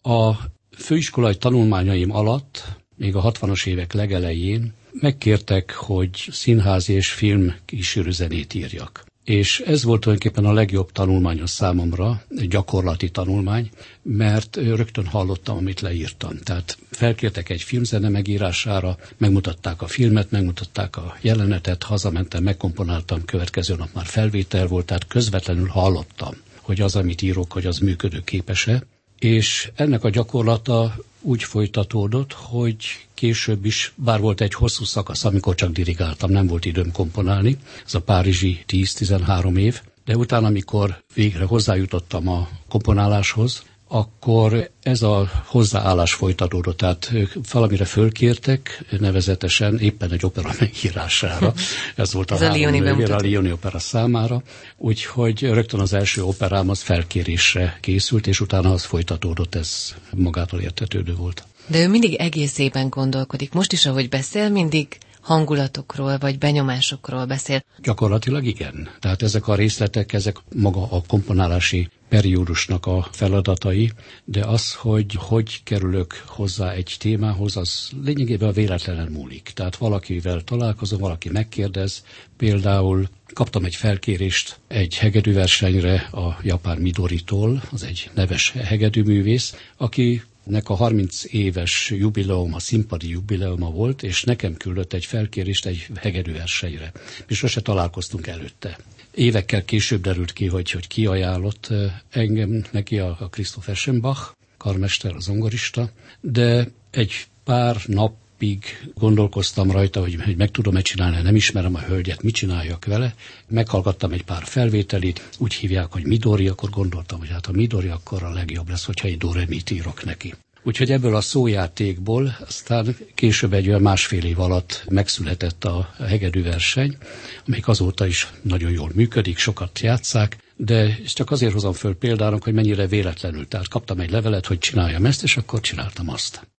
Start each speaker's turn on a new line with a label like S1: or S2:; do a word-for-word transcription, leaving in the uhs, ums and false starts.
S1: A főiskolai tanulmányaim alatt, még a hatvanas évek legelején megkértek, hogy színházi és film kísérőzenét írjak. És ez volt tulajdonképpen a legjobb tanulmány a számomra, egy gyakorlati tanulmány, mert rögtön hallottam, amit leírtam. Tehát felkértek egy filmzene megírására, megmutatták a filmet, megmutatták a jelenetet, hazamentem, megkomponáltam, következő nap már felvétel volt, tehát közvetlenül hallottam, hogy az, amit írok, hogy az működőképes-e. És ennek a gyakorlata úgy folytatódott, hogy később is, bár volt egy hosszú szakasz, amikor csak dirigáltam, nem volt időm komponálni, ez a párizsi tíz-tizenhárom év, de utána, amikor végre hozzájutottam a komponáláshoz, akkor ez a hozzáállás folytatódott, tehát valamire fölkértek, nevezetesen éppen egy opera megírására. Ez volt a,
S2: ez három a Lioni,
S1: a Lioni opera számára, úgyhogy rögtön az első operám az felkérésre készült, és utána az folytatódott, ez magától értetődő volt.
S2: De ő mindig egészében gondolkodik. Most is, ahogy beszél, mindig hangulatokról vagy benyomásokról beszél.
S1: Gyakorlatilag igen. Tehát ezek a részletek, ezek maga a komponálási periódusnak a feladatai, de az, hogy hogy kerülök hozzá egy témához, az lényegében véletlenen múlik. Tehát valakivel találkozom, valaki megkérdez, például kaptam egy felkérést egy hegedűversenyre a japán Midoritól, az egy neves hegedűművész, aki nek a harminc éves jubileuma, színpadi jubileuma volt, és nekem küldött egy felkérést egy hegedűversenyre. Mi sose találkoztunk előtte. Évekkel később derült ki, hogy, hogy ki ajánlott engem neki, a, a Christoph Eschenbach, karmester, a zongorista, de egy pár napig gondolkoztam rajta, hogy, hogy meg tudom-e csinálni, nem ismerem a hölgyet, mit csináljak vele. Meghallgattam egy pár felvételit, úgy hívják, hogy Midori, akkor gondoltam, hogy hát a Midori akkor a legjobb lesz, hogyha egy do-re-mit írok neki. Úgyhogy ebből a szójátékból aztán később egy olyan másfél év alatt megszületett a hegedűverseny, amelyik azóta is nagyon jól működik, sokat játsszák, de csak azért hozom föl példának, hogy mennyire véletlenül. Tehát kaptam egy levelet, hogy csináljam ezt, és akkor csináltam azt.